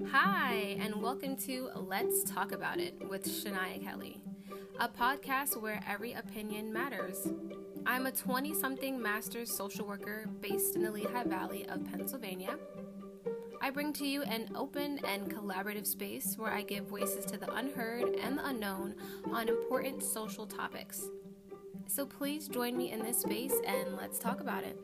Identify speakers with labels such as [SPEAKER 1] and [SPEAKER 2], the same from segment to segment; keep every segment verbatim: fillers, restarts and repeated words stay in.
[SPEAKER 1] Hi, and welcome to Let's Talk About It with Shania Kelly, a podcast where every opinion matters. I'm a twenty something master's social worker based in the Lehigh Valley of Pennsylvania. I bring to you an open and collaborative space where I give voices to the unheard and the unknown on important social topics. So please join me in this space and let's talk about it.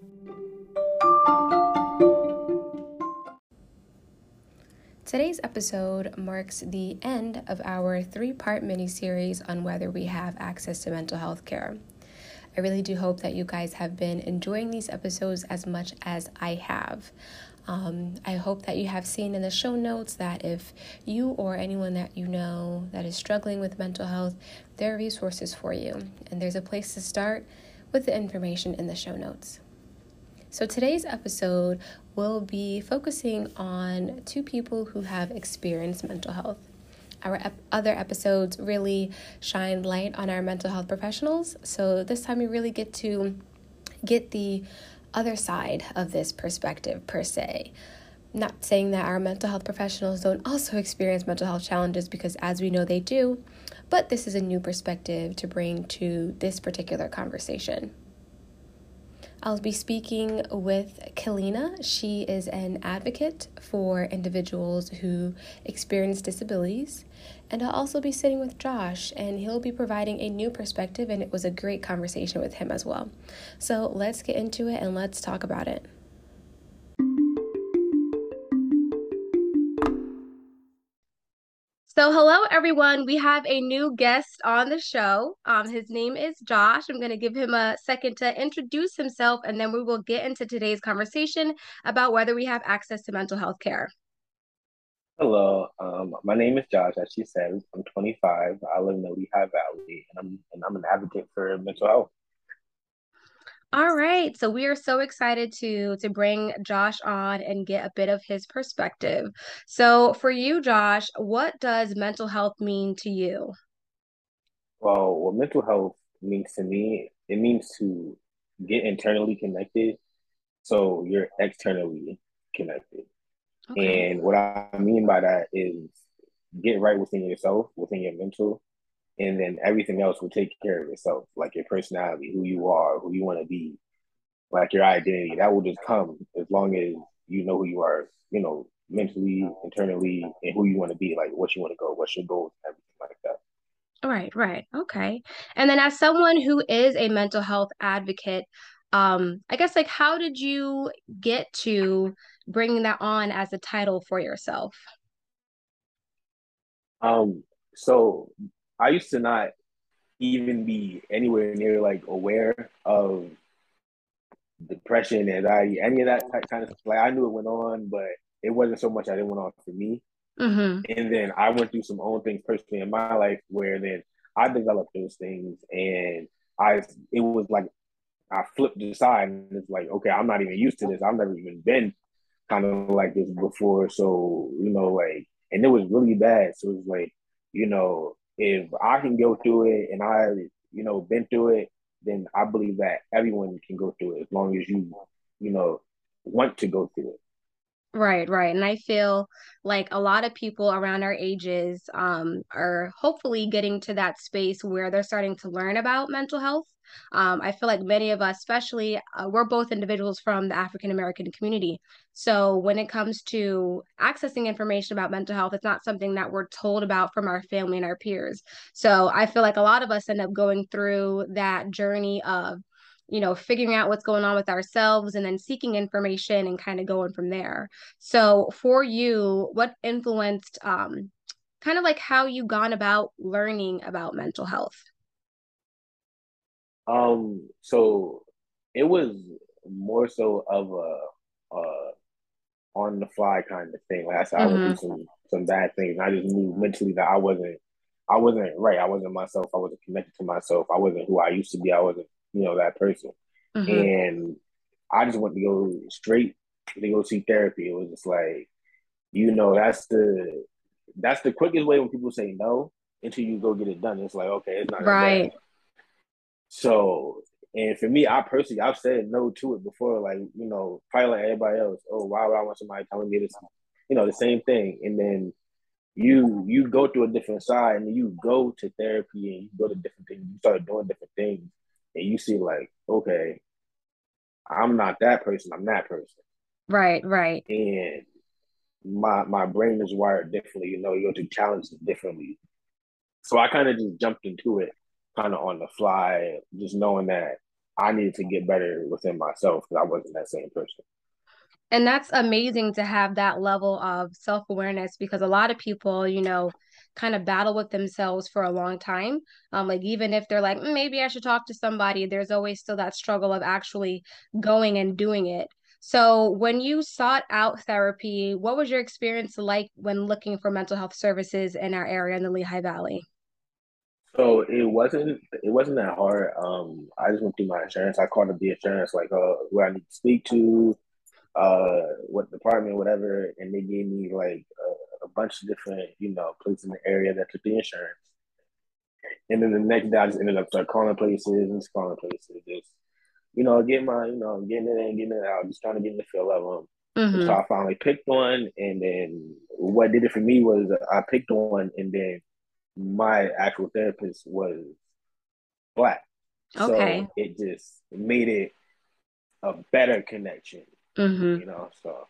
[SPEAKER 1] Today's episode marks the end of our three-part mini-series on whether we have access to mental health care. I really do hope that you guys have been enjoying these episodes as much as I have. Um, I hope that you have seen in the show notes that if you or anyone that you know that is struggling with mental health, there are resources for you. And there's a place to start with the information in the show notes. So today's episode will be focusing on two people who have experienced mental health. Our ep- other episodes really shine light on our mental health professionals. So this time we really get to get the other side of this perspective per se. Not saying that our mental health professionals don't also experience mental health challenges, because as we know they do, but this is a new perspective to bring to this particular conversation. I'll be speaking with Kalina. She is an advocate for individuals who experience disabilities. And I'll also be sitting with Josh, and he'll be providing a new perspective, and it was a great conversation with him as well. So let's get into it and let's talk about it. So hello, everyone. We have a new guest on the show. Um, his name is Josh. I'm going to give him a second to introduce himself, and then we will get into today's conversation about whether we have access to mental health care.
[SPEAKER 2] Hello, um, my name is Josh. As she said, I'm twenty-five. I live in the Lehigh Valley, and I'm and I'm an advocate for mental health.
[SPEAKER 1] All right, so we are so excited to to bring Josh on and get a bit of his perspective. So for you, Josh, what does mental health mean to you?
[SPEAKER 2] Well, what mental health means to me, it means to get internally connected, so you're externally connected.
[SPEAKER 1] Okay.
[SPEAKER 2] And what I mean by that is get right within yourself, within your mental, and then everything else will take care of itself, like your personality, who you are, who you want to be, like your identity. That will just come as long as you know who you are, you know, mentally, internally, and who you want to be, like what you want to go, what's your goals, everything like that.
[SPEAKER 1] Right, right. Okay. And then as someone who is a mental health advocate, um, I guess like how did you get to bringing that on as a title for yourself?
[SPEAKER 2] Um, so I used to not even be anywhere near like aware of depression, anxiety, any of that type kind of stuff. Like I knew it went on, but it wasn't so much that it went on for me.
[SPEAKER 1] Mm-hmm.
[SPEAKER 2] And then I went through some own things personally in my life where then I developed those things, and I it was like I flipped the side, and it's like, okay, I'm not even used to this. I've never even been kind of like this before. So, you know, like, and it was really bad. So it's like, you know, if I can go through it and I, you know, been through it, then I believe that everyone can go through it as long as you, you know, want to go through it.
[SPEAKER 1] Right, right. And I feel like a lot of people around our ages um, are hopefully getting to that space where they're starting to learn about mental health. Um, I feel like many of us, especially, uh, we're both individuals from the African American community. So when it comes to accessing information about mental health, it's not something that we're told about from our family and our peers. So I feel like a lot of us end up going through that journey of you know, figuring out what's going on with ourselves and then seeking information and kind of going from there. So for you, what influenced um, kind of like how you gone about learning about mental health?
[SPEAKER 2] Um, so it was more so of a, a on the fly kind of thing. Like I said, I went
[SPEAKER 1] Mm-hmm.
[SPEAKER 2] through some some bad things, and I just knew mentally that I wasn't I wasn't right. I wasn't myself. I wasn't connected to myself. I wasn't who I used to be. I wasn't, you know, that person.
[SPEAKER 1] Mm-hmm.
[SPEAKER 2] And I just went to go straight to go see therapy. It was just like, you know, that's the that's the quickest way when people say no until you go get it done. It's like, okay, it's not that bad.
[SPEAKER 1] Right.
[SPEAKER 2] So, and for me, I personally, I've said no to it before, like, you know, probably like everybody else. Oh, why would I want somebody telling me this? you know, the same thing. And then you you go through a different side and you go to therapy and you go to different things, you start doing different things and you see like, okay, I'm not that person, I'm that person.
[SPEAKER 1] Right, right.
[SPEAKER 2] And my my brain is wired differently, you know, you go through challenges differently. So I kind of just jumped into it kind of on the fly, just knowing that I needed to get better within myself because I wasn't that same person.
[SPEAKER 1] And that's amazing to have that level of self-awareness because a lot of people, you know, kind of battle with themselves for a long time. Um, like even if they're like, "Mm, maybe I should talk to somebody, there's always still that struggle of actually going and doing it. So when you sought out therapy, what was your experience like when looking for mental health services in our area in the Lehigh Valley?
[SPEAKER 2] So it wasn't it wasn't that hard. Um, I just went through my insurance. I called up the insurance, like uh, who I need to speak to, uh, what department, whatever, and they gave me like a, a bunch of different, you know, places in the area that took the insurance. And then the next day, I just ended up start calling places and just calling places, just you know, getting my, you know, getting it in, getting it out, just trying to get in the feel of them.
[SPEAKER 1] Mm-hmm.
[SPEAKER 2] Until I finally picked one, and then what did it for me was I picked one, and then my actual therapist was black,
[SPEAKER 1] Okay.
[SPEAKER 2] so it just made it a better connection,
[SPEAKER 1] Mm-hmm.
[SPEAKER 2] you know. So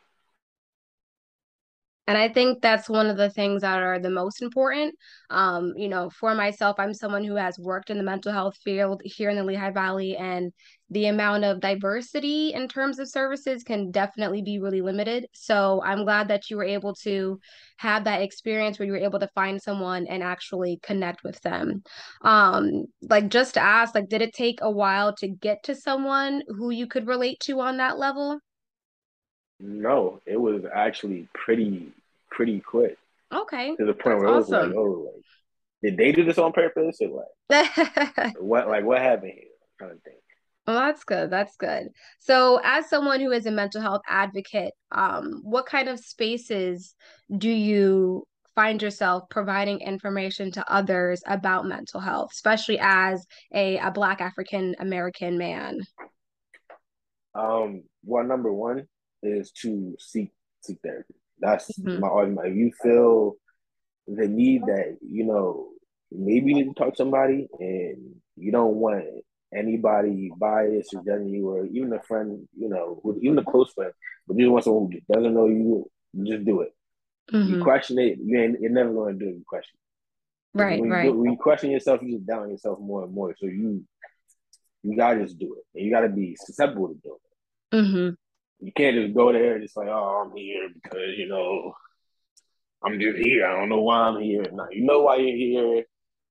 [SPEAKER 1] And I think that's one of the things that are the most important. Um, you know, for myself, I'm someone who has worked in the mental health field here in the Lehigh Valley, and the amount of diversity in terms of services can definitely be really limited. So I'm glad that you were able to have that experience where you were able to find someone and actually connect with them. Um, like just to ask, like, did it take a while to get to someone who you could relate to on that level?
[SPEAKER 2] no, it was actually pretty pretty quick
[SPEAKER 1] Okay,
[SPEAKER 2] to the point
[SPEAKER 1] that's
[SPEAKER 2] where it was like,
[SPEAKER 1] awesome.
[SPEAKER 2] oh, like did they do this on purpose or like what like what happened here? I'm trying to think.
[SPEAKER 1] Well, that's good. That's good. So, as someone who is a mental health advocate, um, what kind of spaces do you find yourself providing information to others about mental health, especially as a, a Black African American man?
[SPEAKER 2] Um, well, number one is to seek seek therapy. That's
[SPEAKER 1] Hmm.
[SPEAKER 2] my argument. If you feel the need that you know maybe you need to talk to somebody and you don't want anybody biased or judging you or even a friend, you know, even a close friend, but you want someone who doesn't know you, just do it. You
[SPEAKER 1] Hmm.
[SPEAKER 2] question it, you ain't, you're never going to do it. You question because
[SPEAKER 1] Right,
[SPEAKER 2] when you do
[SPEAKER 1] right.
[SPEAKER 2] when you question yourself, you just down yourself more and more. So you you gotta just do it, and you gotta be susceptible to do it.
[SPEAKER 1] Hmm.
[SPEAKER 2] You can't just go there and just like, oh, I'm here because you know I'm just here. I don't know why I'm here. No, you know why you're here.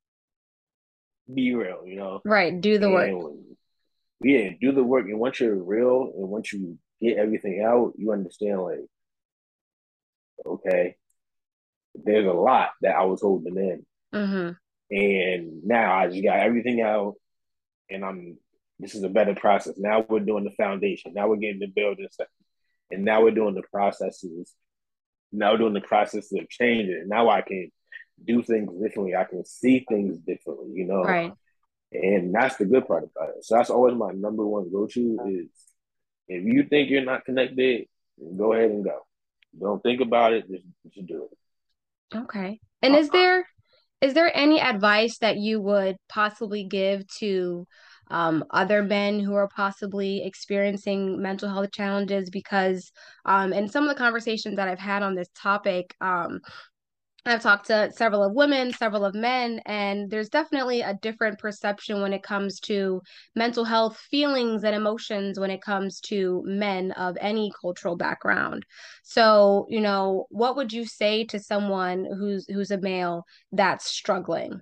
[SPEAKER 2] Be real, you know.
[SPEAKER 1] Right. Do the work.
[SPEAKER 2] And yeah, do the work. And once you're real and once you get everything out, you understand like, okay, there's a lot that I was holding in.
[SPEAKER 1] Hmm.
[SPEAKER 2] And now I just got everything out and I'm this is a better process. Now we're doing the foundation. Now we're getting the building stuff. And now we're doing the processes. Now we're doing the processes of changing. Now I can do things differently. I can see things differently, you know.
[SPEAKER 1] Right.
[SPEAKER 2] And that's the good part about it. So that's always my number one go-to is if you think you're not connected, go ahead and go. Don't think about it. Just, just do it.
[SPEAKER 1] Okay. And is there is there any advice that you would possibly give to um, other men who are possibly experiencing mental health challenges? Because um, in some of the conversations that I've had on this topic, um, I've talked to several of women, several of men, and there's definitely a different perception when it comes to mental health feelings and emotions when it comes to men of any cultural background. So, you know, what would you say to someone who's who's a male that's struggling?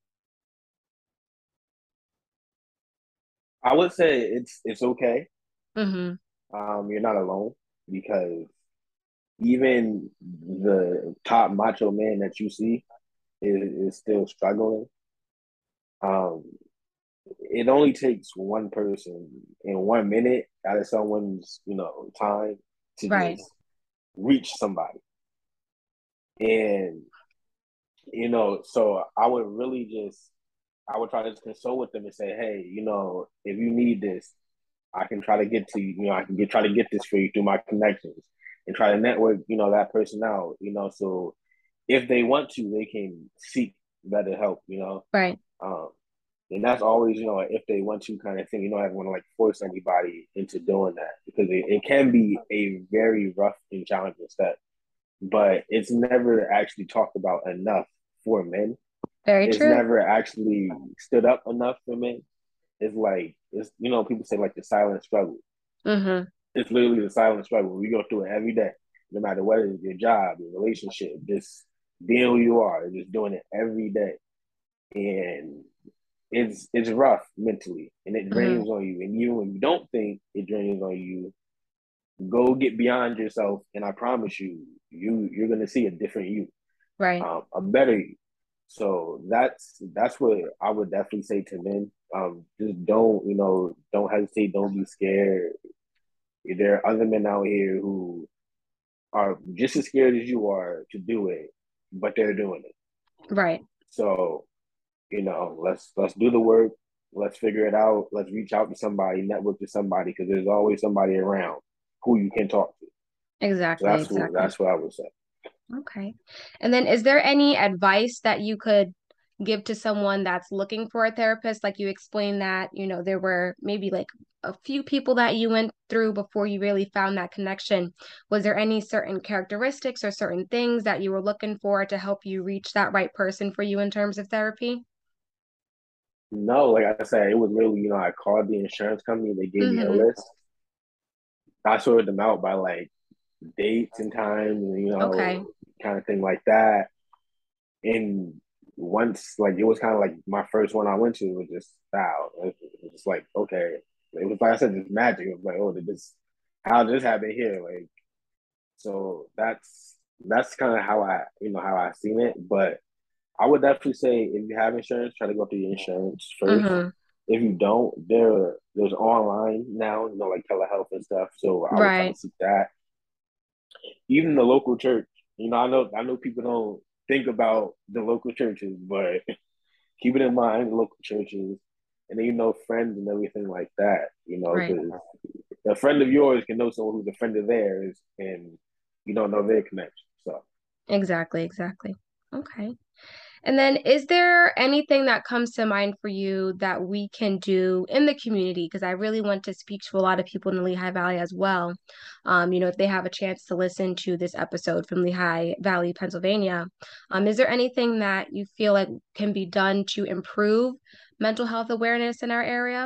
[SPEAKER 2] I would say it's it's okay.
[SPEAKER 1] Mm-hmm.
[SPEAKER 2] Um, you're not alone because even the top macho man that you see is, is still struggling. Um, it only takes one person in one minute out of someone's you know time to
[SPEAKER 1] Right.
[SPEAKER 2] just reach somebody, and you know, so I would really just I would try to just console with them and say, hey, you know, if you need this, I can try to get to you. You know, I can get try to get this for you through my connections. and try to network, you know, that person out, you know. So if they want to, they can seek better help, you know.
[SPEAKER 1] Right.
[SPEAKER 2] Um, and that's always, you know, if they want to kind of thing. You don't ever want to like force anybody into doing that because it, it can be a very rough and challenging step. But it's never actually talked about enough for men.
[SPEAKER 1] Very
[SPEAKER 2] It's
[SPEAKER 1] true.
[SPEAKER 2] never actually stood up enough for men. It's like it's you know people say like the silent struggle.
[SPEAKER 1] Mm-hmm.
[SPEAKER 2] It's literally the silent struggle. We go through it every day, no matter what it is, your job, your relationship, just being who you are, just doing it every day, and it's it's rough mentally, and it
[SPEAKER 1] Mm-hmm.
[SPEAKER 2] drains on you. And even when you don't think it drains on you, go get beyond yourself, and I promise you, you you're gonna see a different you,
[SPEAKER 1] Right.
[SPEAKER 2] um, a better you. So that's that's what I would definitely say to men. Um, just don't you know don't hesitate, don't be scared. There are other men out here who are just as scared as you are to do it, but they're doing it.
[SPEAKER 1] Right.
[SPEAKER 2] So you know, let's let's do the work. Let's figure it out. Let's reach out to somebody, network to somebody, because there's always somebody around who you can talk to. So
[SPEAKER 1] Exactly.
[SPEAKER 2] that's what
[SPEAKER 1] Exactly.
[SPEAKER 2] that's what I would say.
[SPEAKER 1] Okay. And then is there any advice that you could give to someone that's looking for a therapist? Like you explained that, you know, there were maybe like a few people that you went through before you really found that connection. Was there any certain characteristics or certain things that you were looking for to help you reach that right person for you in terms of therapy?
[SPEAKER 2] No, like I said, it was literally, you know, I called the insurance company, they gave me a
[SPEAKER 1] Mm-hmm.
[SPEAKER 2] list. I sorted them out by like dates and times, and you know,
[SPEAKER 1] Okay.
[SPEAKER 2] kind of thing like that. And once, like, it was kind of like my first one I went to was just wow. It was just like okay, it was like I said, just magic. It was like, oh, did this? How did this happen here? Like, so that's that's kind of how I, you know, how I seen it. But I would definitely say if you have insurance, try to go through your insurance first.
[SPEAKER 1] Mm-hmm.
[SPEAKER 2] If you don't, there there's online now, you know, like telehealth and stuff. So I would try to
[SPEAKER 1] Right.
[SPEAKER 2] seek that. Even the local church, you know, I know I know people don't think about the local churches, but keep it in mind, the local churches, and then you know friends and everything like that. You know,
[SPEAKER 1] Right.
[SPEAKER 2] because a friend of yours can know someone who's a friend of theirs, and you don't know their connection. So
[SPEAKER 1] Exactly. Exactly. Okay. And then, is there anything that comes to mind for you that we can do in the community? Because I really want to speak to a lot of people in the Lehigh Valley as well. Um, you know, if they have a chance to listen to this episode from Lehigh Valley, Pennsylvania, um, is there anything that you feel like can be done to improve mental health awareness in our area?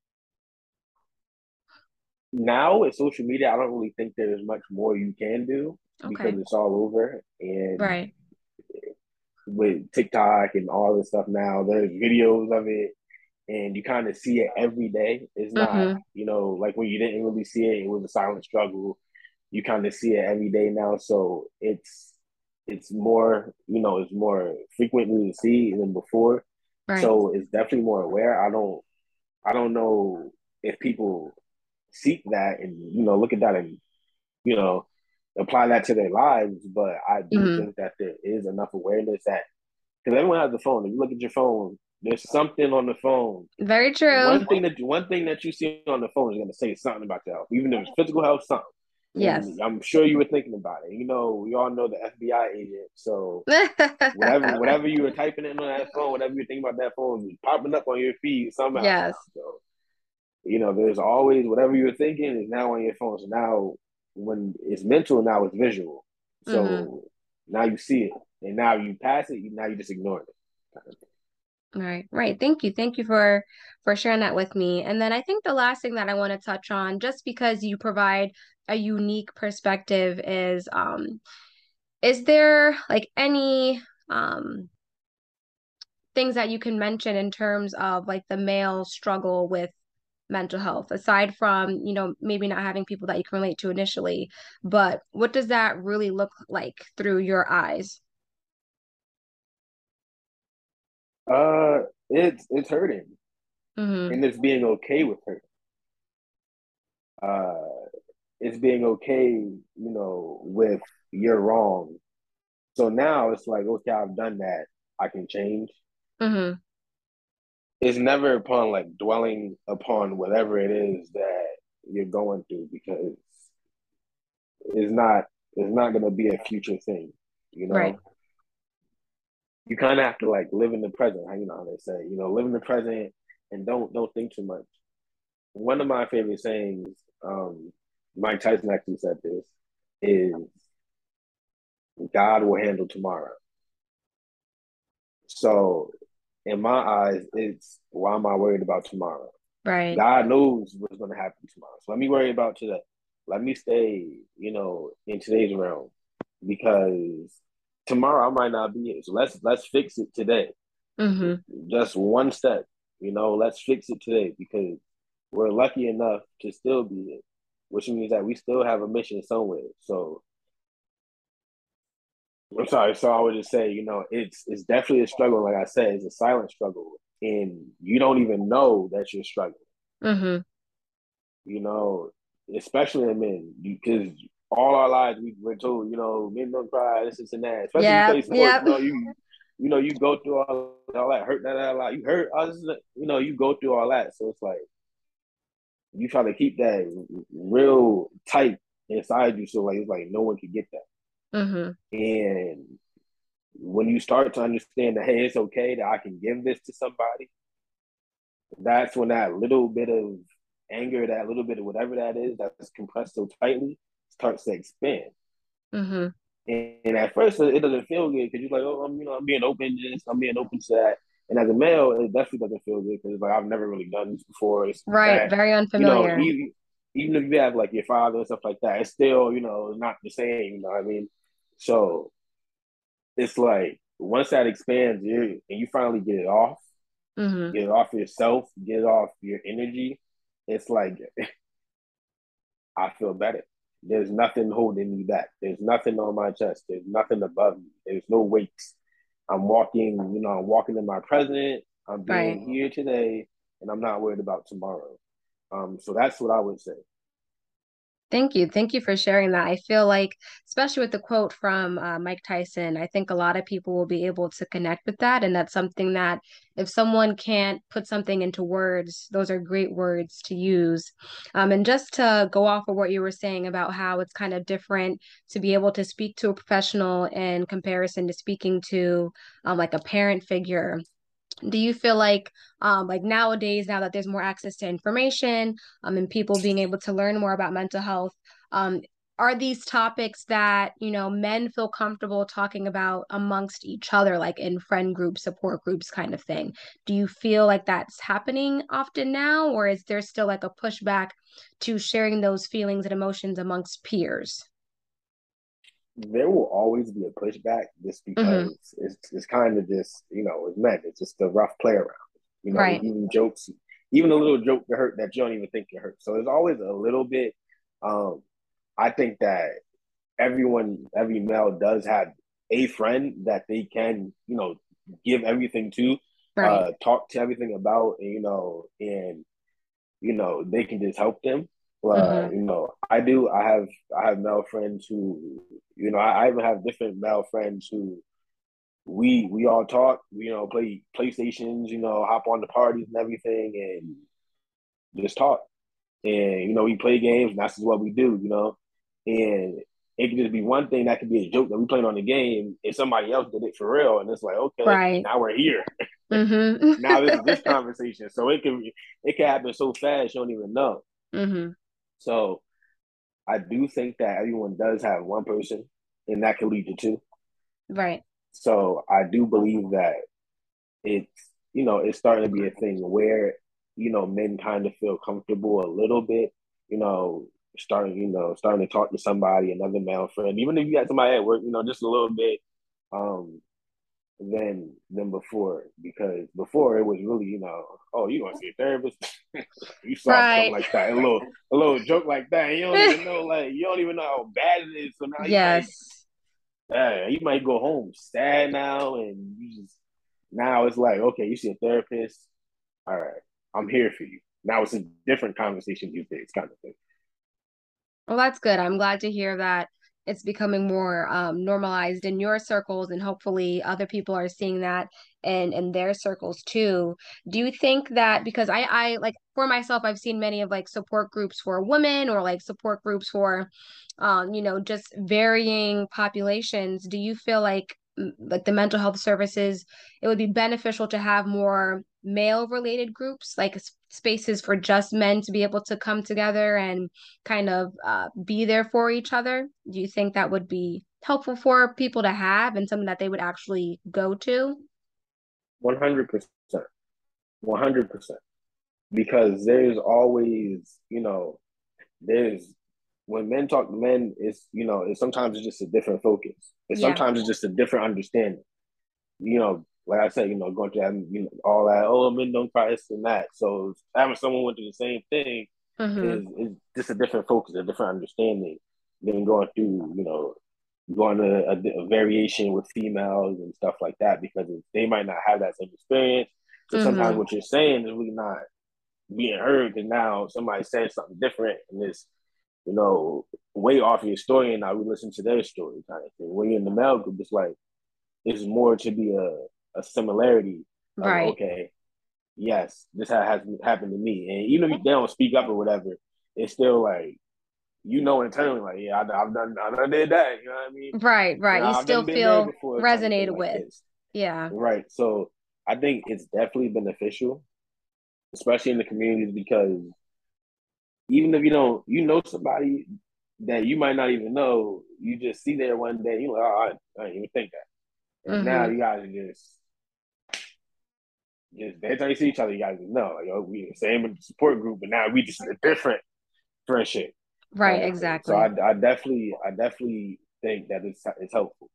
[SPEAKER 2] now with social media, I don't really think there's much more you can do because
[SPEAKER 1] Okay,
[SPEAKER 2] it's all over. And
[SPEAKER 1] right.
[SPEAKER 2] with TikTok and all this stuff now, there's videos of it and you kind of see it every day. It's not,
[SPEAKER 1] Mm-hmm.
[SPEAKER 2] you know, like when you didn't really see it, it was a silent struggle. You kind of see it every day now. So it's it's more, you know, it's more frequently to see than before.
[SPEAKER 1] Right.
[SPEAKER 2] So it's definitely more aware. I don't I don't know if people seek that and, you know, look at that and, you know, apply that to their lives. But I do
[SPEAKER 1] Mm-hmm.
[SPEAKER 2] think that there is enough awareness that because everyone has a phone. If you look at your phone, there's something on the phone.
[SPEAKER 1] Very true.
[SPEAKER 2] One thing that one thing that you see on the phone is going to say something about your health, even if it's physical health, something. And
[SPEAKER 1] Yes.
[SPEAKER 2] I'm sure you were thinking about it. You know, we all know the F B I agent. So whatever whatever you were typing in on that phone, whatever you think about that phone, is popping up on your feed somehow
[SPEAKER 1] Yes.
[SPEAKER 2] now. So you know, there's always whatever you were thinking is now on your phone. So now when it's mental, now it's visual.
[SPEAKER 1] Mm-hmm.
[SPEAKER 2] So now you see it, and now you pass it. Now you just ignore it.
[SPEAKER 1] Right, right. Thank you. Thank you for for sharing that with me. And then I think the last thing that I want to touch on, just because you provide a unique perspective, is um, is there like any um things that you can mention in terms of like the male struggle with mental health, aside from, you know, maybe not having people that you can relate to initially, but what does that really look like through your eyes?
[SPEAKER 2] Uh, it's it's hurting,
[SPEAKER 1] Mm-hmm.
[SPEAKER 2] and it's being okay with hurt. Uh, it's being okay, you know, with you're wrong. So now it's like, okay, I've done that. I can change.
[SPEAKER 1] Mm-hmm.
[SPEAKER 2] It's never upon like dwelling upon whatever it is that you're going through because is not is not gonna be a future thing. You
[SPEAKER 1] Right.
[SPEAKER 2] know, you kind of have to like live in the present. You know how they say, you know, live in the present and don't don't think too much. One of my favorite sayings, um, Mike Tyson actually said this, is God will handle tomorrow. So in my eyes, it's why am I worried about tomorrow?
[SPEAKER 1] Right.
[SPEAKER 2] God knows what's going to happen tomorrow. So let me worry about today. Let me stay, you know, in today's realm because tomorrow I might not be here. So let's let's fix it today.
[SPEAKER 1] Mm-hmm.
[SPEAKER 2] Just one step, you know, let's fix it today because we're lucky enough to still be here, which means that we still have a mission somewhere. So I'm sorry. So I would just say, you know, it's it's definitely a struggle. Like I said, it's a silent struggle, and you don't even know that you're struggling.
[SPEAKER 1] Mm-hmm.
[SPEAKER 2] You know, especially in men, because all our lives we were told, you know, men don't cry, this, this, and that. Especially if you
[SPEAKER 1] Yeah.
[SPEAKER 2] play sports,
[SPEAKER 1] Yeah.
[SPEAKER 2] you know, you you know, you go through all, all that hurt, that, that, a lot. You hurt, all this, you know, you go through all that. So it's like you try to keep that real tight inside you, so like it's like no one can get that.
[SPEAKER 1] Mm-hmm.
[SPEAKER 2] And when you start to understand that, hey, it's okay that I can give this to somebody, that's when that little bit of anger, that little bit of whatever that is that's compressed so tightly starts to expand.
[SPEAKER 1] Mm-hmm.
[SPEAKER 2] And, and at first, it doesn't feel good because you're like, oh, I'm, you know, I'm being open to this, I'm being open to that. And as a male, it definitely doesn't feel good because like I've never really done this before. It's
[SPEAKER 1] Right.
[SPEAKER 2] that,
[SPEAKER 1] Very
[SPEAKER 2] you know,
[SPEAKER 1] unfamiliar.
[SPEAKER 2] even, even if you have like your father and stuff like that, it's still, you know, not the same. You know what I mean? So it's like once that expands, you and you finally get it off,
[SPEAKER 1] Mm-hmm.
[SPEAKER 2] get it off yourself, get it off your energy. It's like I feel better. There's nothing holding me back. There's nothing on my chest. There's nothing above me. There's no weights. I'm walking, you know, I'm walking in my present. I'm
[SPEAKER 1] Right.
[SPEAKER 2] being here today, and I'm not worried about tomorrow. Um, so that's what I would say.
[SPEAKER 1] Thank you. Thank you for sharing that. I feel like, especially with the quote from uh, Mike Tyson, I think a lot of people will be able to connect with that. And that's something that if someone can't put something into words, those are great words to use. Um, and just to go off of what you were saying about how it's kind of different to be able to speak to a professional in comparison to speaking to um, like a parent figure. Do you feel like um like nowadays, now that there's more access to information um and people being able to learn more about mental health, um are these topics that, you know, men feel comfortable talking about amongst each other, like in friend groups, support groups kind of thing? Do you feel like that's happening often now, or is there still like a pushback to sharing those feelings and emotions amongst peers?
[SPEAKER 2] There will always be a pushback just
[SPEAKER 1] Mm-hmm.
[SPEAKER 2] because it's it's kind of just, you know, it's meant. It's just a rough play around. You know,
[SPEAKER 1] Right.
[SPEAKER 2] even jokes, even a little joke that hurt that you don't even think can hurt. So there's always a little bit. Um, I think that everyone, every male does have a friend that they can, you know, give everything to,
[SPEAKER 1] Right.
[SPEAKER 2] uh, talk to everything about, and, you know, and you know they can just help them. Uh,
[SPEAKER 1] Mm-hmm.
[SPEAKER 2] you know, I do. I have I have male friends who, you know, I, I even have different male friends who we we all talk. You know, play PlayStations. You know, hop on the parties and everything, and just talk. And you know, we play games, and that's just what we do. You know, and it could just be one thing that could be a joke that we played on the game, and somebody else did it for real, and it's like, okay,
[SPEAKER 1] Right.
[SPEAKER 2] now we're here. Now this is
[SPEAKER 1] Mm-hmm.
[SPEAKER 2] this conversation, so it can it can happen so fast you don't even know.
[SPEAKER 1] Mm-hmm.
[SPEAKER 2] So I do think that everyone does have one person, and that can lead to two.
[SPEAKER 1] Right.
[SPEAKER 2] So I do believe that it's, you know, it's starting to be a thing where, you know, men kind of feel comfortable a little bit, you know, starting, you know, starting to talk to somebody, another male friend, even if you got somebody at work, you know, just a little bit, um, than than before. Because before it was really, you know, oh, you want to see a therapist? You saw something
[SPEAKER 1] Right.
[SPEAKER 2] like that, a little a little joke like that, and you don't even know, like you don't even know how bad it is. So now you might,
[SPEAKER 1] Yes.
[SPEAKER 2] uh, you might go home sad now, and you just now it's like, okay, you see a therapist. All right, I'm here for you. Now it's a different conversation these days, kind of thing.
[SPEAKER 1] Well, that's good. I'm glad to hear that it's becoming more um, normalized in your circles, and hopefully other people are seeing that in in their circles too. Do you think that, because I I like for myself, I've seen many of like support groups for women, or like support groups for um, you know, just varying populations. Do you feel like mm, like the mental health services, it would be beneficial to have more male related groups, like s- spaces for just men to be able to come together and kind of uh, be there for each other? Do you think that would be helpful for people to have and something that they would actually go to?
[SPEAKER 2] one hundred percent. one hundred percent. Because there's always, you know, there's when men talk to men, it's you know, it's sometimes it's just a different focus. It's
[SPEAKER 1] Yeah.
[SPEAKER 2] sometimes it's just a different understanding. You know, like I said, you know, going to have you know all that, oh men don't cry, this and that. So having someone went through the same thing
[SPEAKER 1] Mm-hmm.
[SPEAKER 2] is is just a different focus, a different understanding than going through, you know, going to a, a variation with females and stuff like that because they might not have that same experience. So sometimes
[SPEAKER 1] Mm-hmm.
[SPEAKER 2] what you're saying is really not being heard because now somebody's saying something different and it's, you know, way off your story and now we listen to their story kind of thing. When you're in the male group, it's like it's more to be a, a similarity of
[SPEAKER 1] Right.
[SPEAKER 2] okay, yes, this has happened to me. And even if they don't speak up or whatever, it's still like you know internally, like, yeah, I, I've done I done did that, you know what I mean?
[SPEAKER 1] Right,
[SPEAKER 2] You
[SPEAKER 1] right.
[SPEAKER 2] know,
[SPEAKER 1] You
[SPEAKER 2] I've
[SPEAKER 1] still
[SPEAKER 2] done been there
[SPEAKER 1] feel
[SPEAKER 2] before kind of thing
[SPEAKER 1] resonated
[SPEAKER 2] like
[SPEAKER 1] with.
[SPEAKER 2] this.
[SPEAKER 1] Yeah.
[SPEAKER 2] Right. So I think it's definitely beneficial, especially in the communities because even if you don't, you know somebody that you might not even know, you just see there one day, you're like, oh, I, I didn't even think that. And now
[SPEAKER 1] Mm-hmm.
[SPEAKER 2] you guys are just, just every time you see each other, you guys know, like, oh, we the same support group, but now we just a different friendship
[SPEAKER 1] Right,
[SPEAKER 2] kind of thing. So I,
[SPEAKER 1] exactly.
[SPEAKER 2] I definitely, I definitely think that it's, it's helpful.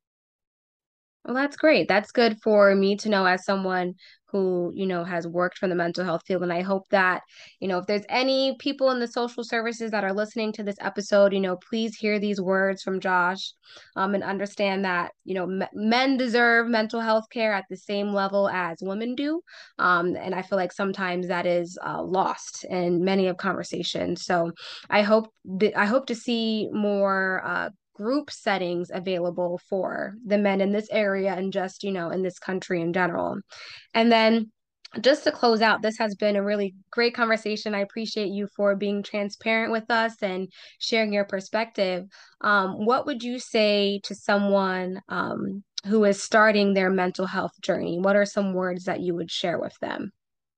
[SPEAKER 1] Well, that's great. That's good for me to know as someone who, you know, has worked from the mental health field. And I hope that, you know, if there's any people in the social services that are listening to this episode, you know, please hear these words from Josh, um, and understand that, you know, m men deserve mental health care at the same level as women do. Um, and I feel like sometimes that is uh, lost in many of conversations. So I hope th- I hope to see more uh, group settings available for the men in this area and just, you know, in this country in general. And then just to close out, this has been a really great conversation. I appreciate you for being transparent with us and sharing your perspective. Um, what would you say to someone um, who is starting their mental health journey? What are some words that you would share with them?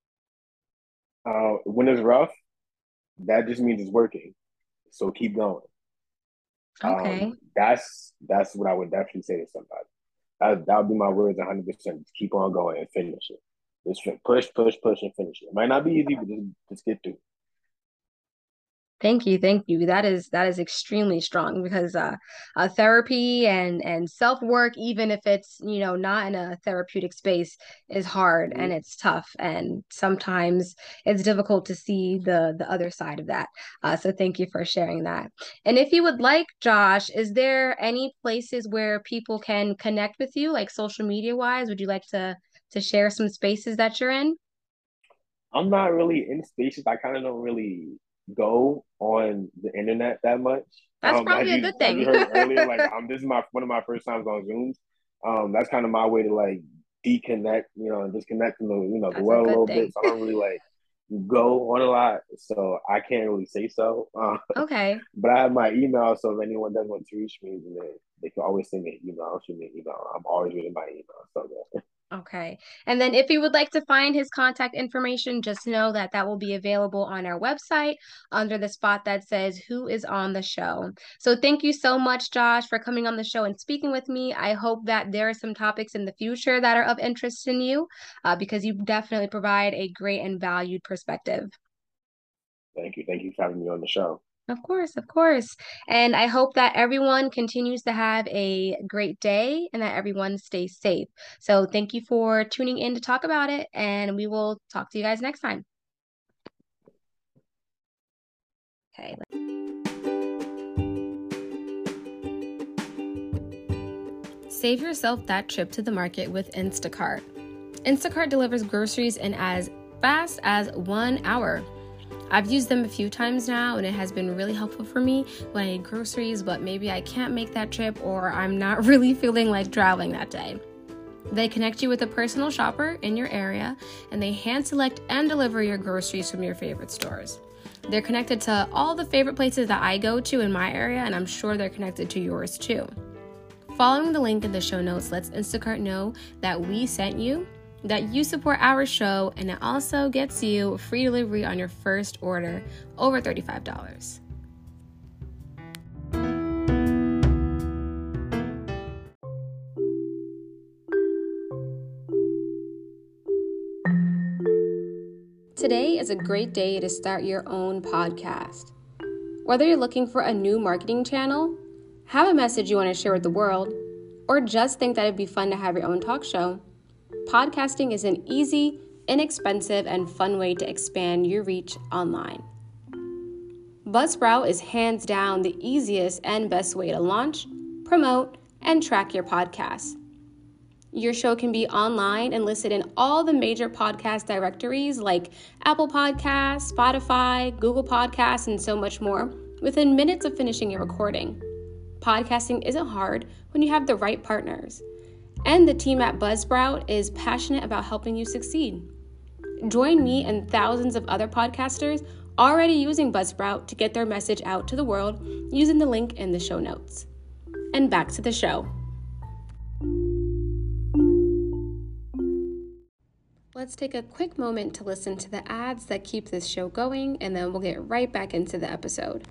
[SPEAKER 2] Uh, when it's rough, that just means it's working. So keep going.
[SPEAKER 1] Okay.
[SPEAKER 2] Um, that's that's what I would definitely say to somebody. That that would be my words one hundred percent. Just keep on going and finish it. Just push, push, push, and finish it. It might not be easy, but just, just get through.
[SPEAKER 1] Thank you, thank you. That is that is extremely strong because uh, uh therapy and and self-work, even if it's, you know, not in a therapeutic space, is hard and
[SPEAKER 2] Mm-hmm.
[SPEAKER 1] it's tough and sometimes it's difficult to see the the other side of that. Uh, so thank you for sharing that. And if you would like, Josh, is there any places where people can connect with you, like social media wise? Would you like to to share some spaces that you're in?
[SPEAKER 2] I'm not really in spaces. I kind of don't really go on the internet that much.
[SPEAKER 1] That's
[SPEAKER 2] Um, as
[SPEAKER 1] probably a
[SPEAKER 2] you
[SPEAKER 1] good
[SPEAKER 2] as you
[SPEAKER 1] thing.
[SPEAKER 2] heard earlier, like um, this is my one of my first times on Zooms. Um, that's kind of my way to like deconnect, you know, and disconnect from the you know the
[SPEAKER 1] That's a
[SPEAKER 2] world a
[SPEAKER 1] good
[SPEAKER 2] little bit.
[SPEAKER 1] thing.
[SPEAKER 2] So I don't really like go on a lot, so I can't really say so. Uh,
[SPEAKER 1] Okay.
[SPEAKER 2] but I have my email, so if anyone does want to reach me, then they, they can always send me an email, shoot me an email. I'm always reading my email. So yeah.
[SPEAKER 1] Okay. And then if you would like to find his contact information, just know that that will be available on our website under the spot that says who is on the show. So thank you so much, Josh, for coming on the show and speaking with me. I hope that there are some topics in the future that are of interest in you, uh, because you definitely provide a great and valued perspective.
[SPEAKER 2] Thank you, thank you for having me on the show.
[SPEAKER 1] Of course, of course. And I hope that everyone continues to have a great day and that everyone stays safe. So thank you for tuning in to talk about it, and we will talk to you guys next time. Okay. Save yourself that trip to the market with Instacart. Instacart delivers groceries in as fast as one hour. I've used them a few times now, and it has been really helpful for me when I need groceries, but maybe I can't make that trip or I'm not really feeling like traveling that day. They connect you with a personal shopper in your area, and they hand select and deliver your groceries from your favorite stores. They're connected to all the favorite places that I go to in my area, and I'm sure they're connected to yours too. Following the link in the show notes lets Instacart know that we sent you, that you support our show, and it also gets you free delivery on your first order over thirty-five dollars. Today is a great day to start your own podcast. Whether you're looking for a new marketing channel, have a message you want to share with the world, or just think that it'd be fun to have your own talk show, podcasting is an easy, inexpensive, and fun way to expand your reach online. Buzzsprout is hands down the easiest and best way to launch, promote, and track your podcast. Your show can be online and listed in all the major podcast directories like Apple Podcasts, Spotify, Google Podcasts, and so much more within minutes of finishing your recording. Podcasting isn't hard when you have the right partners. And the team at Buzzsprout is passionate about helping you succeed. Join me and thousands of other podcasters already using Buzzsprout to get their message out to the world using the link in the show notes. And back to the show. Let's take a quick moment to listen to the ads that keep this show going, and then we'll get right back into the episode.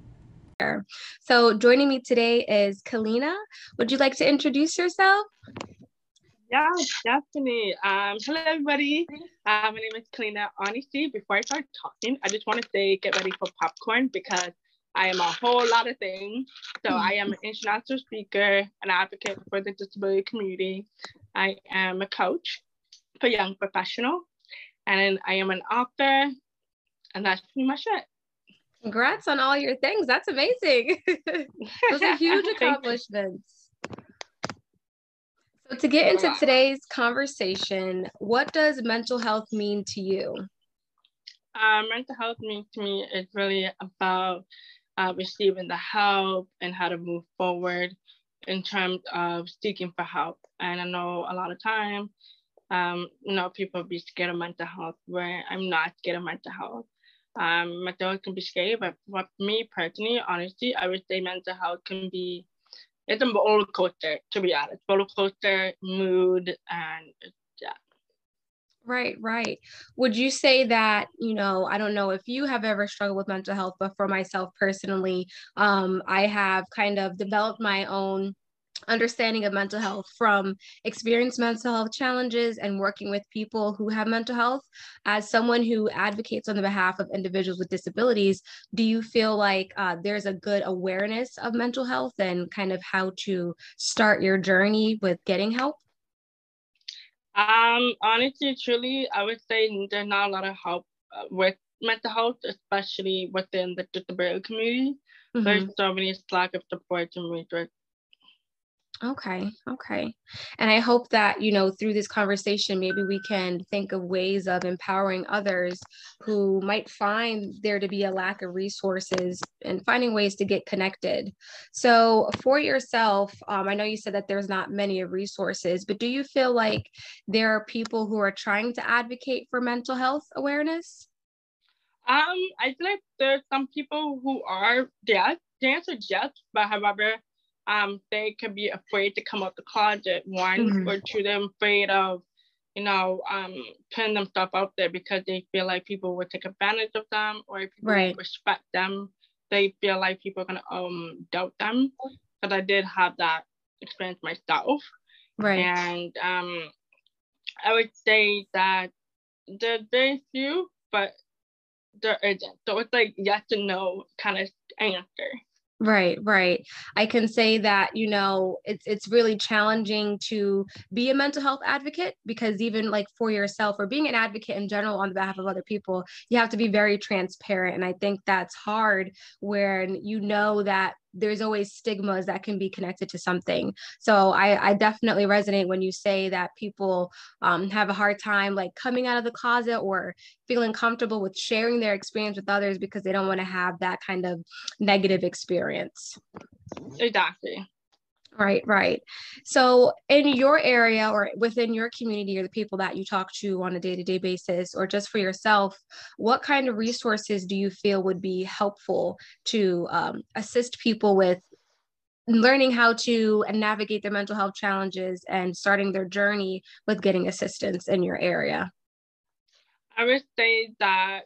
[SPEAKER 1] So joining me today is Kalina. Would you like to introduce yourself?
[SPEAKER 3] Yeah, definitely. Um, hello, everybody. Uh, my name is Kalina. Honestly, before I start talking, I just want to say get ready for popcorn because I am a whole lot of things. So I am an international speaker, an advocate for the disability community. I am a coach for young professionals, and I am an author, and that's pretty much it.
[SPEAKER 1] Congrats on all your things. That's amazing. Those are huge accomplishments. So to get into today's conversation, what does mental health mean to you?
[SPEAKER 3] Uh, mental health means to me is really about uh, receiving the help and how to move forward in terms of seeking for help. And I know a lot of time, um, you know, people be scared of mental health, where I'm not scared of mental health. Um, mental health can be scary, but for me personally, honestly, I would say mental health can be, it's a roller coaster, to be honest. Roller coaster, mood, and yeah.
[SPEAKER 1] Right, right. Would you say that, you know, I don't know if you have ever struggled with mental health, but for myself personally, um, I have kind of developed my own understanding of mental health from experienced mental health challenges and working with people who have mental health. As someone who advocates on the behalf of individuals with disabilities, do you feel like uh, there's a good awareness of mental health and kind of how to start your journey with getting help?
[SPEAKER 3] Um, honestly, truly, I would say there's not a lot of help uh, with mental health, especially within the disability community. Mm-hmm. There's so many lack of support and resources.
[SPEAKER 1] Okay, okay. And I hope that, you know, through this conversation, maybe we can think of ways of empowering others who might find there to be a lack of resources and finding ways to get connected. So for yourself, um, I know you said that there's not many resources, but do you feel like there are people who are trying to advocate for mental health awareness?
[SPEAKER 3] Um, I feel like there's some people who are, yes, the answer is yes, but however, Um, they could be afraid to come out the closet, one, mm-hmm. or two, they're afraid of, you know, um, putting themselves out there because they feel like people would take advantage of them, or if people right. respect them, they feel like people are going to um doubt them. Because I did have that experience myself. Right. And um, I would say that there's very few, but there isn't. So it's like yes and no kind of answer.
[SPEAKER 1] Right, right. I can say that, you know, it's it's really challenging to be a mental health advocate because even like for yourself or being an advocate in general on behalf of other people, you have to be very transparent. And I think that's hard when you know that there's always stigmas that can be connected to something. So I, I definitely resonate when you say that people um, have a hard time like coming out of the closet or feeling comfortable with sharing their experience with others because they don't want to have that kind of negative experience.
[SPEAKER 3] Exactly.
[SPEAKER 1] Right, right. So in your area or within your community or the people that you talk to on a day-to-day basis, or just for yourself, what kind of resources do you feel would be helpful to um, assist people with learning how to navigate their mental health challenges and starting their journey with getting assistance in your area?
[SPEAKER 3] I would say that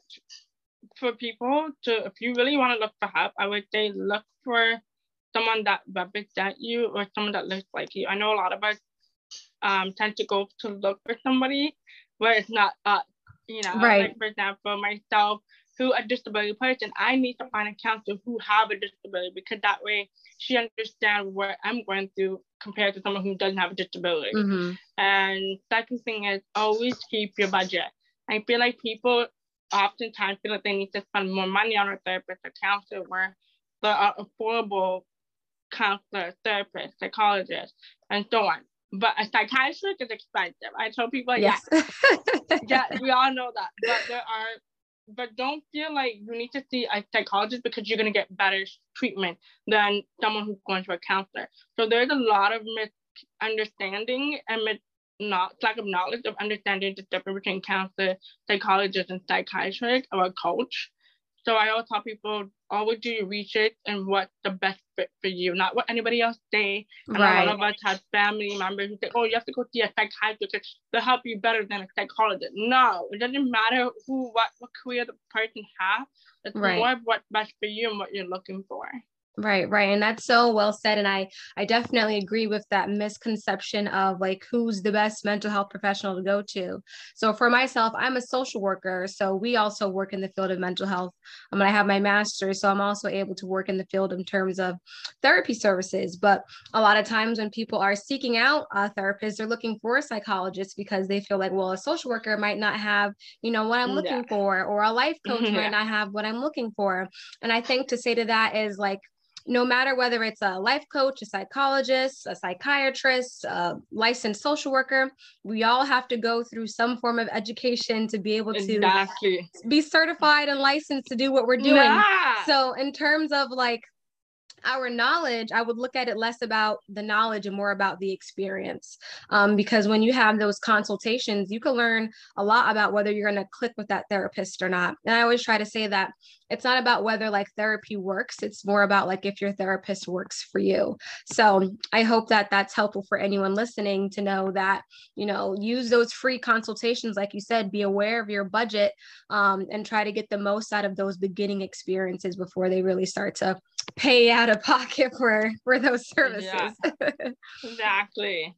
[SPEAKER 3] for people to, if you really want to look for help, I would say look for someone that represents you or someone that looks like you. I know a lot of us um, tend to go to look for somebody where it's not us, you know,
[SPEAKER 1] right.
[SPEAKER 3] Like for example, myself, who a disability person, I need to find a counselor who have a disability because that way she understands what I'm going through compared to someone who doesn't have a disability.
[SPEAKER 1] Mm-hmm.
[SPEAKER 3] And second thing is always keep your budget. I feel like people oftentimes feel like they need to spend more money on a therapist or counselor where there are affordable counselors, therapists, psychologists, and so on. But a psychiatrist is expensive. I tell people,
[SPEAKER 1] yes,
[SPEAKER 3] yeah, yeah, we all know that. But there are, but don't feel like you need to see a psychologist because you're gonna get better treatment than someone who's going to a counselor. So there's a lot of misunderstanding and mis- not lack of knowledge of understanding the difference between counselor, psychologist, and psychiatrist or a coach. So I always tell people, always do your research and what's the best fit for you, not what anybody else say. And right. A lot of us have family members who say, oh, you have to go see a psychiatrist to help you better than a psychologist. No, it doesn't matter who, what, what career the person has. It's right. more of what's best for you and what you're looking for.
[SPEAKER 1] Right, right. And that's so well said. And I, I definitely agree with that misconception of like, who's the best mental health professional to go to. So for myself, I'm a social worker. So we also work in the field of mental health. I'm going to have my master's. So I'm also able to work in the field in terms of therapy services. But a lot of times when people are seeking out a therapist, they're looking for a psychologist because they feel like, well, a social worker might not have, you know, what I'm looking yeah. for, or a life coach yeah. might not have what I'm looking for. And I think to say to that is like, no matter whether it's a life coach, a psychologist, a psychiatrist, a licensed social worker, we all have to go through some form of education to be able to
[SPEAKER 3] exactly.
[SPEAKER 1] be certified and licensed to do what we're doing. Nah. So in terms of like our knowledge, I would look at it less about the knowledge and more about the experience. Um, because when you have those consultations, you can learn a lot about whether you're going to click with that therapist or not. And I always try to say that it's not about whether like therapy works. It's more about like if your therapist works for you. So I hope that that's helpful for anyone listening to know that, you know, use those free consultations. Like you said, be aware of your budget um, and try to get the most out of those beginning experiences before they really start to pay out of pocket for, for those services.
[SPEAKER 3] Yeah, exactly.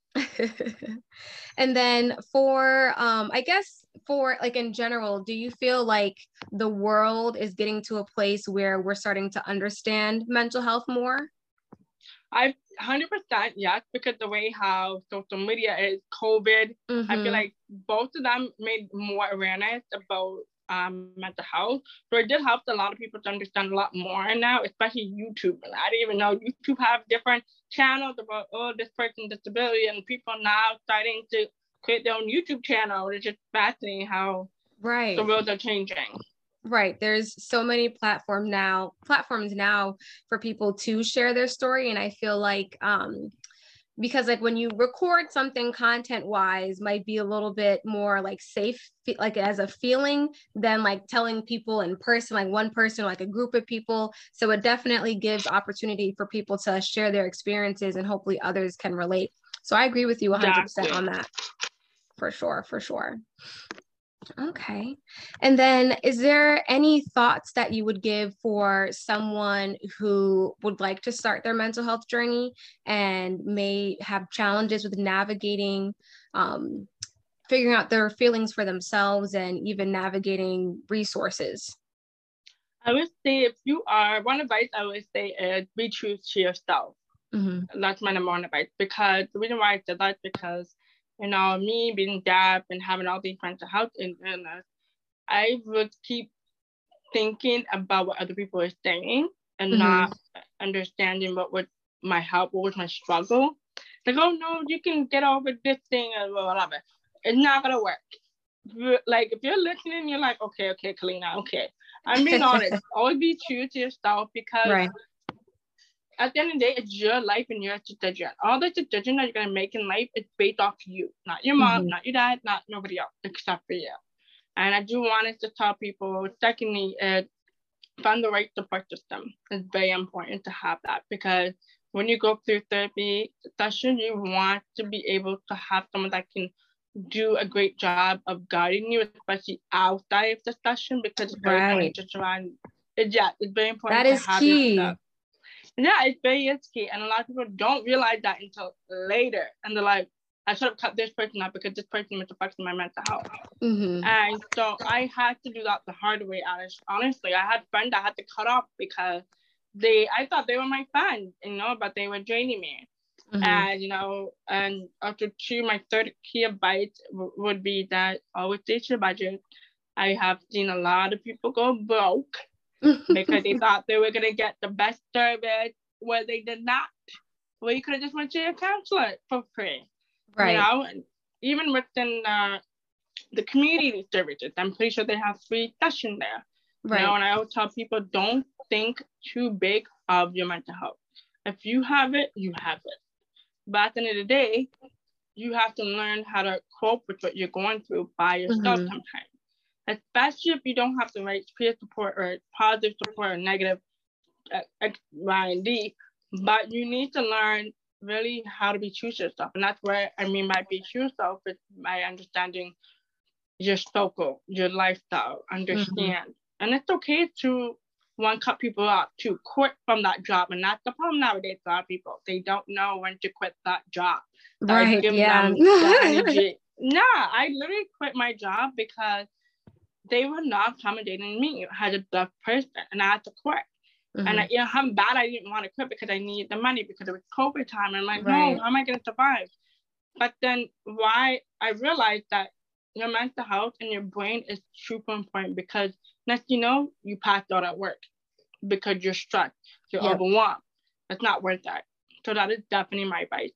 [SPEAKER 1] And then for, um, I guess for like in general, do you feel like the world is getting to a place where we're starting to understand mental health more?
[SPEAKER 3] I one hundred percent yes, because the way how social media is, COVID, mm-hmm. I feel like both of them made more awareness about um, mental health. So it did help a lot of people to understand a lot more now, especially YouTube. And I didn't even know YouTube have different channels about, oh, this person's disability, and people now starting to create their own YouTube channel. It's just fascinating how
[SPEAKER 1] right.
[SPEAKER 3] the world are changing.
[SPEAKER 1] Right. There's so many platform now, platforms now for people to share their story. And I feel like, um, because like when you record something content wise might be a little bit more like safe, like as a feeling than like telling people in person, like one person, like a group of people. So it definitely gives opportunity for people to share their experiences and hopefully others can relate. So I agree with you one hundred percent on that. For sure. For sure. Okay. And then is there any thoughts that you would give for someone who would like to start their mental health journey and may have challenges with navigating, um, figuring out their feelings for themselves and even navigating resources?
[SPEAKER 3] I would say if you are, one advice I would say is be true to yourself. Mm-hmm. That's my number one advice, because the reason why I said that is because you know, me being deaf and having all these mental health illness, I would keep thinking about what other people are saying and mm-hmm. not understanding what would my help, what was my struggle. Like, oh no, you can get over this thing or whatever. It's not gonna work. Like, if you're listening, you're like, okay, okay, Kalina, okay. I'm being honest. Always be true to yourself, because
[SPEAKER 1] right.
[SPEAKER 3] at the end of the day, it's your life and your decision. All the decision that you're gonna make in life is based off you, not your mom, mm-hmm. not your dad, not nobody else except for you. And I do want us to tell people, secondly, uh, find the right support system. It's very important to have that, because when you go through therapy session, you want to be able to have someone that can do a great job of guiding you, especially outside of the session, because it's very
[SPEAKER 1] right.
[SPEAKER 3] important to surround. It, yeah, it's very important.
[SPEAKER 1] That is
[SPEAKER 3] to have
[SPEAKER 1] key.
[SPEAKER 3] Your stuff. Yeah, it's very is key, and a lot of people don't realize that until later, and they're like, I should have cut this person out because this person was affecting my mental health. Mm-hmm. And so I had to do that the hard way. Honestly, I had friends I had to cut off because they, I thought they were my friends, you know, but they were draining me. Mm-hmm. And, you know, and after two, my third key advice w- would be that always stay your budget. I have seen a lot of people go broke because they thought they were going to get the best service where they did not. Well, you could have just went to your counselor for free. Right. You know, and even within uh, the community services, I'm pretty sure they have free session there. Right. You know, and I always tell people, don't think too big of your mental health. If you have it, you have it. But at the end of the day, you have to learn how to cope with what you're going through by yourself mm-hmm. sometimes. Especially if you don't have the right peer support or positive support or negative uh, X, Y, and D. But you need to learn really how to be true to yourself. And that's where I mean by be true to yourself is by understanding your circle, your lifestyle, understand. Mm-hmm. And it's okay to want to cut people out, to quit from that job. And that's the problem nowadays. A lot of people, they don't know when to quit that job.
[SPEAKER 1] Right, yeah.
[SPEAKER 3] Them that energy. Nah, I literally quit my job because they were not accommodating me. I had a deaf person and I had to quit. Mm-hmm. And I, you know, how bad I didn't want to quit because I needed the money because it was COVID time. And I'm like, right. no, how am I going to survive? But then why I realized that your mental health and your brain is super important, because next you know, you passed out at work because you're stressed, you're yep. overwhelmed. It's not worth that. So that is definitely my advice.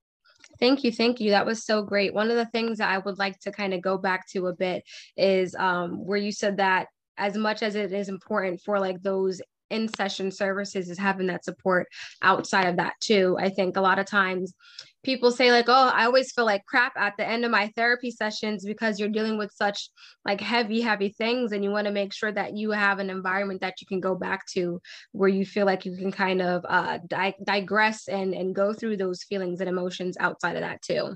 [SPEAKER 1] Thank you. Thank you. That was so great. One of the things that I would like to kind of go back to a bit is um, where you said that as much as it is important for like those in-session services is having that support outside of that too. I think a lot of times people say like, oh, I always feel like crap at the end of my therapy sessions because you're dealing with such like heavy, heavy things. And you want to make sure that you have an environment that you can go back to where you feel like you can kind of uh, di- digress and, and go through those feelings and emotions outside of that too.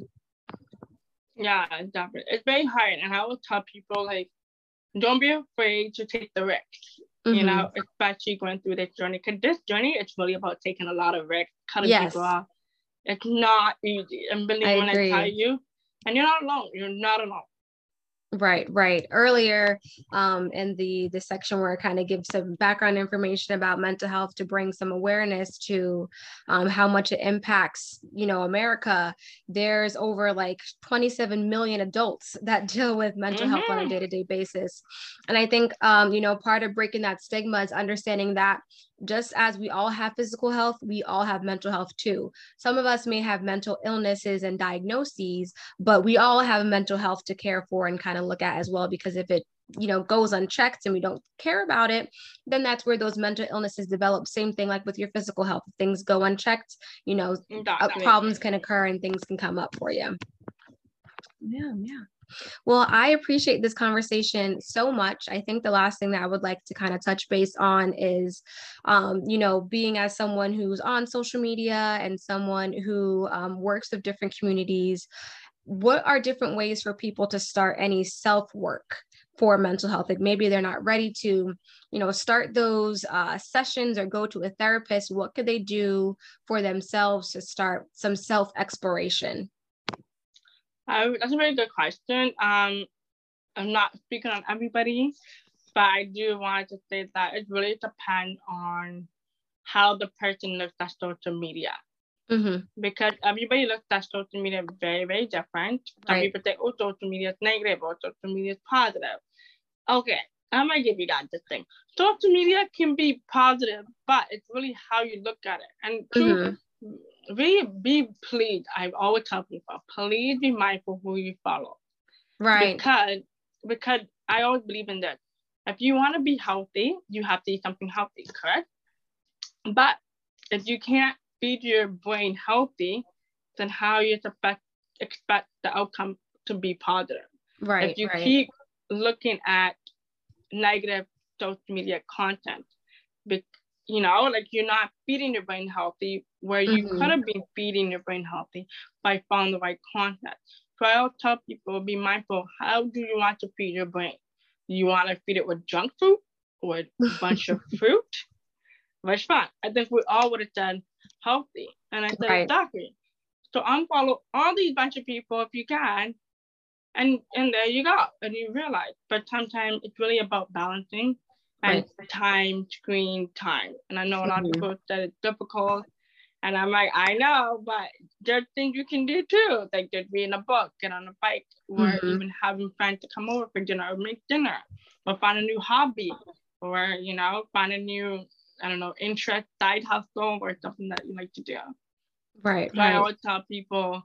[SPEAKER 3] Yeah, definitely. It's very hard. And I will tell people like, don't be afraid to take the risk. Mm-hmm. You know, especially going through this journey. Because this journey, it's really about taking a lot of risks, cutting yes. people off. It's not easy. And believe me when I tell you, and you're not alone. You're not alone.
[SPEAKER 1] Right, right. Earlier um, in the, the section where I kind of give some background information about mental health to bring some awareness to um, how much it impacts, you know, America, there's over like twenty-seven million adults that deal with mental mm-hmm. health on a day-to-day basis. And I think, um, you know, part of breaking that stigma is understanding that just as we all have physical health, we all have mental health too. Some of us may have mental illnesses and diagnoses, but we all have mental health to care for and kind of look at as well, because if it, you know, goes unchecked and we don't care about it, then that's where those mental illnesses develop. Same thing like with your physical health. If things go unchecked, you know, uh, problems can occur and things can come up for you. Yeah, yeah. Well, I appreciate this conversation so much. I think the last thing that I would like to kind of touch base on is, um, you know, being as someone who's on social media and someone who um, works with different communities, what are different ways for people to start any self-work for mental health? Like maybe they're not ready to, you know, start those uh, sessions or go to a therapist. What could they do for themselves to start some self-exploration?
[SPEAKER 3] Uh, that's a very good question. Um, I'm not speaking on everybody, but I do want to say that it really depends on how the person looks at social media. Mm-hmm. Because everybody looks at social media very, very different. Some right. people say, oh, social media is negative or social media is positive. Okay, I'm gonna give you guys this thing. Social media can be positive, but it's really how you look at it. And to mm-hmm. be, be please, I always tell people, please be mindful who you follow.
[SPEAKER 1] Right.
[SPEAKER 3] Because, because I always believe in this. If you want to be healthy, you have to eat something healthy, correct? But if you can't feed your brain healthy, then how you expect, expect the outcome to be positive?
[SPEAKER 1] Right.
[SPEAKER 3] If you
[SPEAKER 1] right.
[SPEAKER 3] keep looking at negative social media content, you know, like you're not feeding your brain healthy where you mm-hmm. could have been feeding your brain healthy by following the right content. So I always tell people, be mindful, how do you want to feed your brain? Do you want to feed it with junk food or a bunch of fruit? Which fine. I think we all would have done healthy. And I said, right. exactly. So unfollow all these bunch of people if you can. And and there you go. And you realize, but sometimes it's really about balancing and right. time, screen time. And I know a lot mm-hmm. of people said it's difficult. And I'm like, I know, but there's things you can do too. Like just reading a book, get on a bike, or mm-hmm. even having friends to come over for dinner or make dinner, or find a new hobby, or, you know, find a new, I don't know, interest, side hustle, or something that you like to do.
[SPEAKER 1] Right.
[SPEAKER 3] So
[SPEAKER 1] right.
[SPEAKER 3] I always tell people,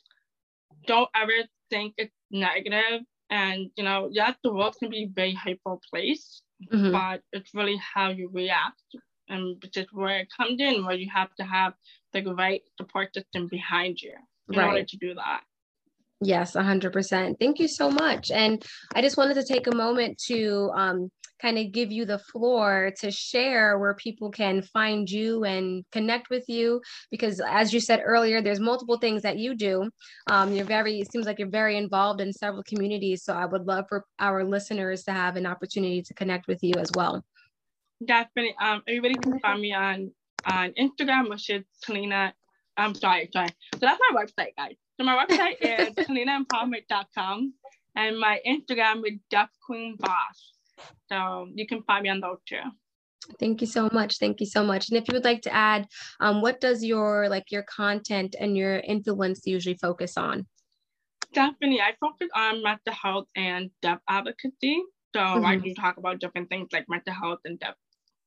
[SPEAKER 3] don't ever think it's negative. And, you know, yes, the world can be a very hateful place, mm-hmm. but it's really how you react. And which is where it comes in, where you have to have the right support system behind you in right. order to do that.
[SPEAKER 1] Yes, one hundred percent. Thank you so much. And I just wanted to take a moment to um, kind of give you the floor to share where people can find you and connect with you. Because as you said earlier, there's multiple things that you do. Um, you're very, it seems like you're very involved in several communities. So I would love for our listeners to have an opportunity to connect with you as well.
[SPEAKER 3] Definitely. Um, everybody can find me on, on Instagram, which is Kalina. I'm sorry, sorry. So that's my website, guys. So my website is kalina empowerment dot com, and my Instagram is Deaf Queen Boss. So you can find me on those two.
[SPEAKER 1] Thank you so much. Thank you so much. And if you would like to add, um, what does your like your content and your influence usually focus on?
[SPEAKER 3] Definitely, I focus on mental health and deaf advocacy. So mm-hmm. I do talk about different things like mental health and deaf.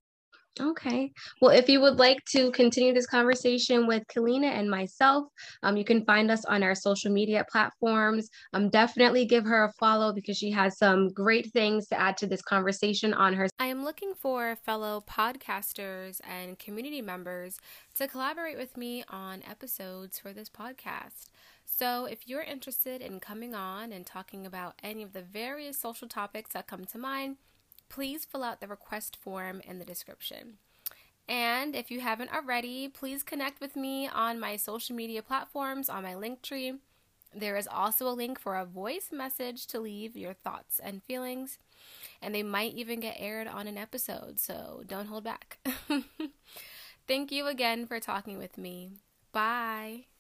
[SPEAKER 1] Okay. Well, if you would like to continue this conversation with Kalina and myself, um, you can find us on our social media platforms. Um, definitely give her a follow because she has some great things to add to this conversation on her. I am looking for fellow podcasters and community members to collaborate with me on episodes for this podcast. So if you're interested in coming on and talking about any of the various social topics that come to mind, please fill out the request form in the description. And if you haven't already, please connect with me on my social media platforms on my Linktree. There is also a link for a voice message to leave your thoughts and feelings, and they might even get aired on an episode, so don't hold back. Thank you again for talking with me. Bye.